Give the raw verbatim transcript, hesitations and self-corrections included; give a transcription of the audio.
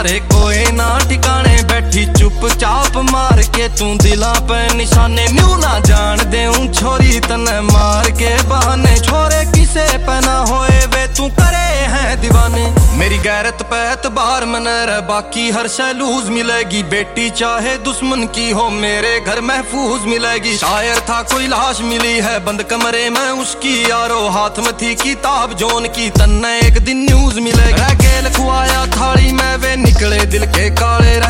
मारे कोई ना ठिकाने, बैठी चुपचाप मार के तू दिला पे निशाने। न्यू ना जान देऊं छोरी तने मार के बहाने, छोरे किसे पना होए वे तू करे हैं दीवाने। मेरी गैरत पे एतबार मन रह, बाकी हर शय लूज मिलेगी, बेटी चाहे दुश्मन की हो मेरे घर महफूज मिलेगी। शायर था कोई लाश मिली है बंद कमरे में उसकी, यारो हाथ में थी किताब जोन की, तन्ने एक दिन न्यूज मिलेगी। गेल खुआया थाली में वे निकले दिल के काले।